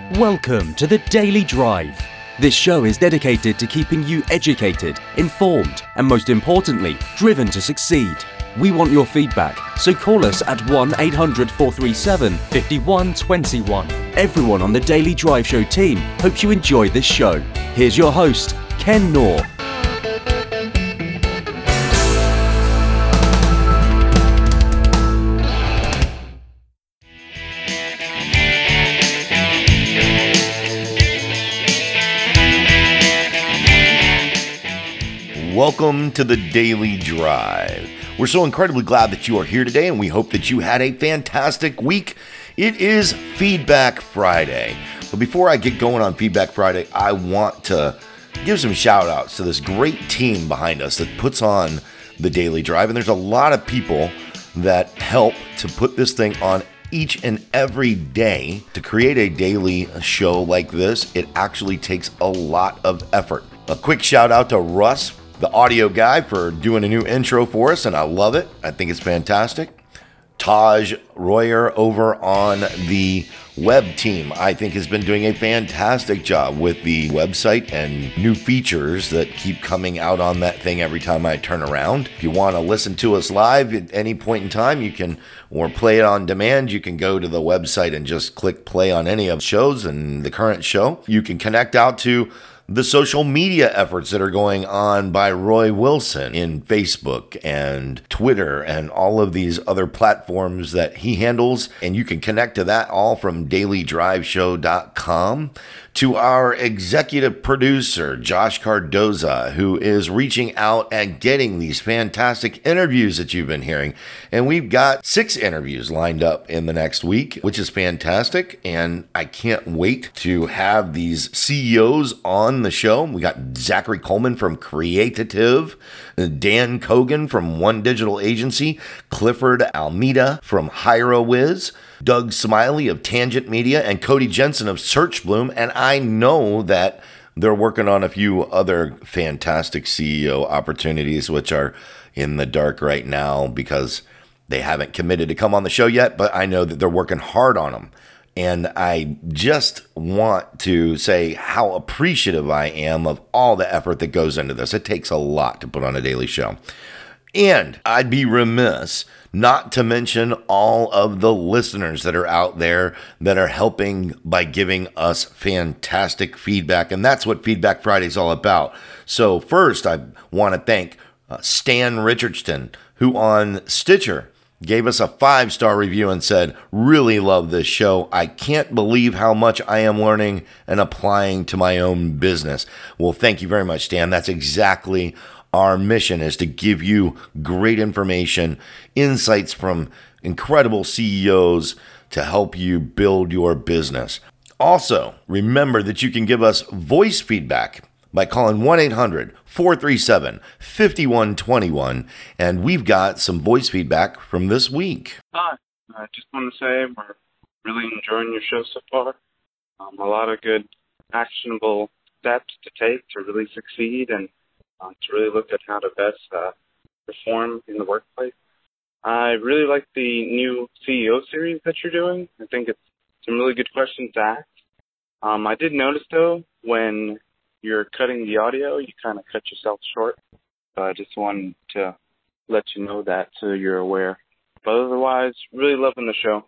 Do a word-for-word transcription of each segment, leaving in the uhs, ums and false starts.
Welcome to the Daily Drive. This show is dedicated to keeping you educated, informed, and most importantly, driven to succeed. We want your feedback, so call us at one eight hundred, four three seven, five one two one. Everyone on the Daily Drive Show team hopes you enjoy this show. Here's your host, Ken Knorr. Welcome to the Daily Drive. We're so incredibly glad that you are here today, and we hope that you had a fantastic week. It is Feedback Friday. But before I get going on Feedback Friday, I want to give some shout outs to this great team behind us that puts on the Daily Drive. And there's a lot of people that help to put this thing on each and every day. To create a daily show like this, it actually takes a lot of effort. A quick shout out to Russ, the audio guy, for doing a new intro for us, and I love it. I think it's fantastic. Taj Royer over on the web team, I think, has been doing a fantastic job with the website and new features that keep coming out on that thing every time I turn around. If you want to listen to us live at any point in time, you can, or play it on demand, you can go to the website and just click play on any of the shows and the current show. You can connect out to the social media efforts that are going on by Roy Wilson in Facebook and Twitter and all of these other platforms that he handles. And you can connect to that all from daily drive show dot com. To our executive producer, Josh Cardoza, who is reaching out and getting these fantastic interviews that you've been hearing. And we've got six interviews lined up in the next week, which is fantastic. And I can't wait to have these C E Os on the show. We got Zachary Coleman from Creative, Dan Kogan from One Digital Agency, Clifford Almeida from HireAWiz, Doug Smiley of Tangent Media, and Cody Jensen of SearchBloom. And I know that they're working on a few other fantastic C E O opportunities, which are in the dark right now because they haven't committed to come on the show yet, but I know that they're working hard on them. And I just want to say how appreciative I am of all the effort that goes into this. It takes a lot to put on a daily show. And I'd be remiss not to mention all of the listeners that are out there that are helping by giving us fantastic feedback. And that's what Feedback Friday is all about. So first, I want to thank uh, Stan Richardson, who on Stitcher gave us a five-star review and said, "Really love this show. I can't believe how much I am learning and applying to my own business." Well, thank you very much, Stan. That's exactly our mission, is to give you great information, insights from incredible C E Os to help you build your business. Also, remember that you can give us voice feedback by calling one eight hundred, four three seven, five one two one, and we've got some voice feedback from this week. Hi, I just want to say we're really enjoying your show so far. Um, a lot of good actionable steps to take to really succeed and um, to really look at how to best uh, perform in the workplace. I really like the new C E O series that you're doing. I think it's some really good questions to ask. Um, I did notice, though, when you're cutting the audio, you kind of cut yourself short. So I just wanted to let you know that so you're aware. But otherwise, really loving the show.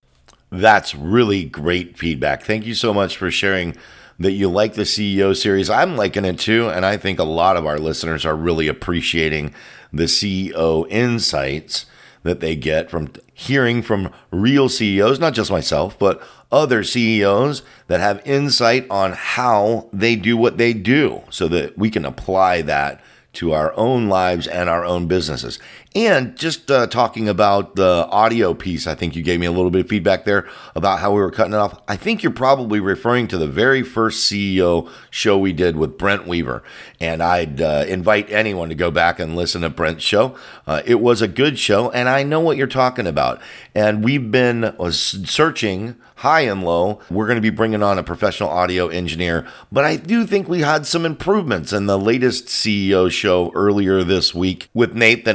That's really great feedback. Thank you so much for sharing that you like the C E O series. I'm liking it too, and I think a lot of our listeners are really appreciating the C E O insights that they get from hearing from real C E Os, not just myself, but other C E Os that have insight on how they do what they do so that we can apply that to our own lives and our own businesses. And just uh, talking about the audio piece, I think you gave me a little bit of feedback there about how we were cutting it off. I think you're probably referring to the very first C E O show we did with Brent Weaver. And I'd uh, invite anyone to go back and listen to Brent's show. Uh, it was a good show, and I know what you're talking about. And we've been uh, searching high and low. We're going to be bringing on a professional audio engineer, but I do think we had some improvements in the latest C E O show earlier this week with Nathan Hirsch.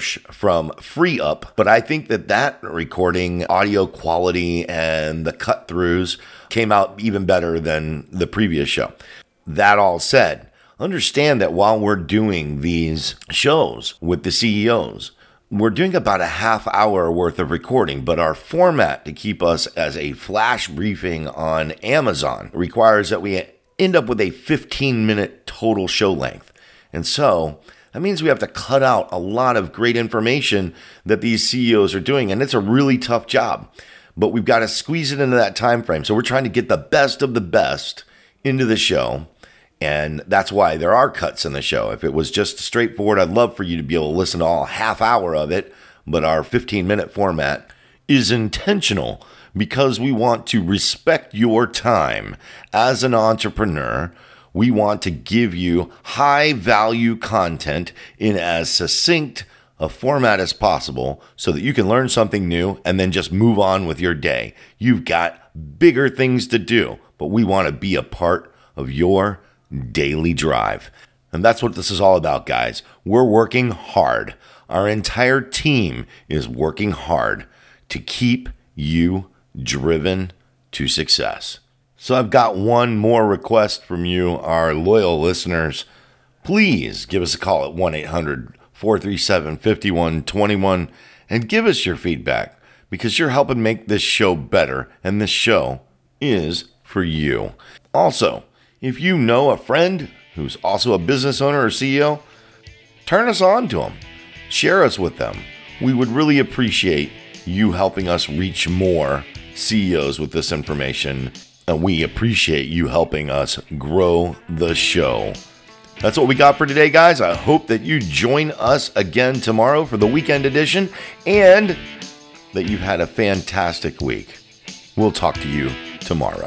Hirsch from Free Up, but I think that that recording, audio quality, and the cut throughs came out even better than the previous show. That all said, understand that while we're doing these shows with the C E Os, we're doing about a half hour worth of recording, but our format to keep us as a flash briefing on Amazon requires that we end up with a fifteen minute total show length. And so that means we have to cut out a lot of great information that these C E Os are doing, and it's a really tough job. But we've got to squeeze it into that time frame. So we're trying to get the best of the best into the show. And that's why there are cuts in the show. If it was just straightforward, I'd love for you to be able to listen to all half hour of it. But our fifteen minute format is intentional because we want to respect your time as an entrepreneur. We want to give you high value content in as succinct a format as possible so that you can learn something new and then just move on with your day. You've got bigger things to do, but we want to be a part of your daily drive. And that's what this is all about, guys. We're working hard. Our entire team is working hard to keep you driven to success. So I've got one more request from you, our loyal listeners. Please give us a call at one eight hundred, four three seven, five one two one and give us your feedback because you're helping make this show better, and this show is for you. Also, if you know a friend who's also a business owner or C E O, turn us on to them. Share us with them. We would really appreciate you helping us reach more C E Os with this information, and we appreciate you helping us grow the show. That's what we got for today, guys. I hope that you join us again tomorrow for the weekend edition and that you've had a fantastic week. We'll talk to you tomorrow.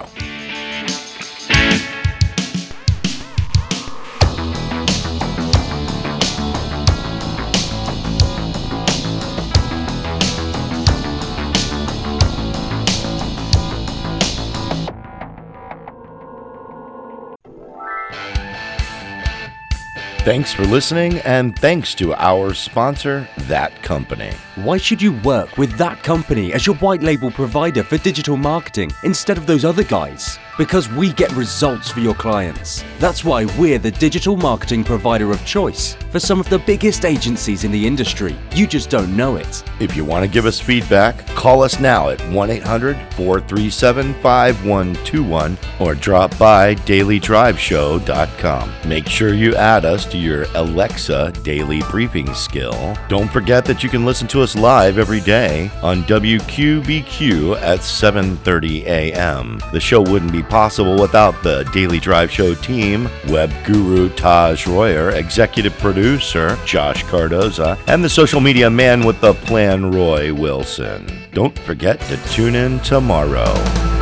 Thanks for listening, and thanks to our sponsor, That Company. Why should you work with That Company as your white label provider for digital marketing instead of those other guys? Because we get results for your clients. That's why we're the digital marketing provider of choice for some of the biggest agencies in the industry. You just don't know it. If you want to give us feedback, call us now at one eight hundred, four three seven, five one two one or drop by daily drive show dot com. Make sure you add us to your Alexa daily briefing skill. Don't forget that you can listen to us live every day on W Q B Q at seven thirty a.m. The show wouldn't be possible without the Daily Drive Show team, web guru Taj Royer, executive producer Josh Cardoza, and the social media man with the plan, Roy Wilson. Don't forget to tune in tomorrow.